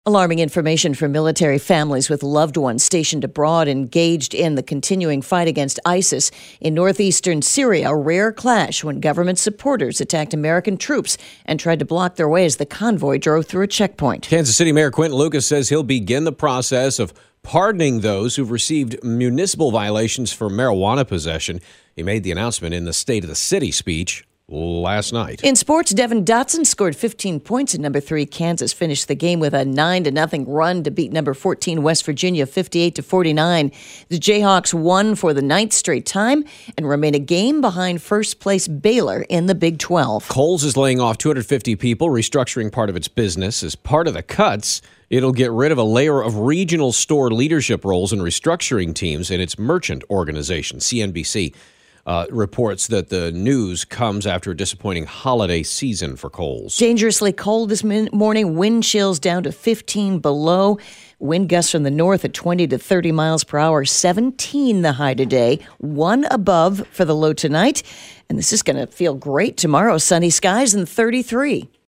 Alarming information for military families with loved ones stationed abroad engaged in the continuing fight against ISIS. In northeastern Syria, a rare clash when government supporters attacked American troops and tried to block their way as the convoy drove through a checkpoint. Kansas City Mayor Quinton Lucas says he'll begin the process of pardoning those who've received municipal violations for marijuana possession. He made the announcement in the State of the City speech last night. In sports, Devin Dotson scored 15 points, and number 3 Kansas finished the game with a 9-0 run to beat number 14 West Virginia 58-49. The Jayhawks won for the 9th straight time and remain a game behind first place Baylor in the Big 12. Kohl's is laying off 250 people, restructuring part of its business. As part of the cuts, it'll get rid of a layer of regional store leadership roles and restructuring teams in its merchant organization. CNBC reports that the news comes after a disappointing holiday season for Kohl's. Dangerously cold this morning. Wind chills down to 15 below. Wind gusts from the north at 20 to 30 miles per hour. 17 the high today. 1 above for the low tonight. And this is going to feel great tomorrow. Sunny skies and 33.